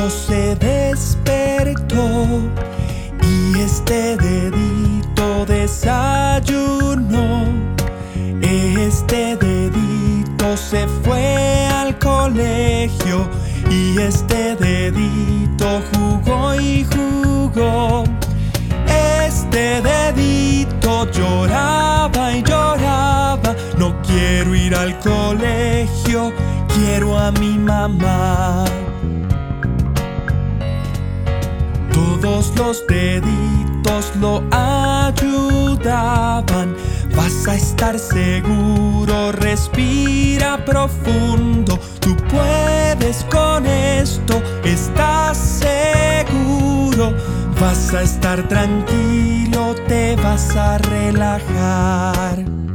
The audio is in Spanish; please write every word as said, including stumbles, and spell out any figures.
dedito se despertó y este dedito desayunó. Este dedito se fue al colegio y este dedito jugó y jugó. Este dedito lloraba y lloraba: no quiero ir al colegio, quiero a mi mamá. Todos los deditos lo ayudaban. Vas a estar seguro, respira profundo. Tú puedes con esto, estás seguro. Vas a estar tranquilo, te vas a relajar.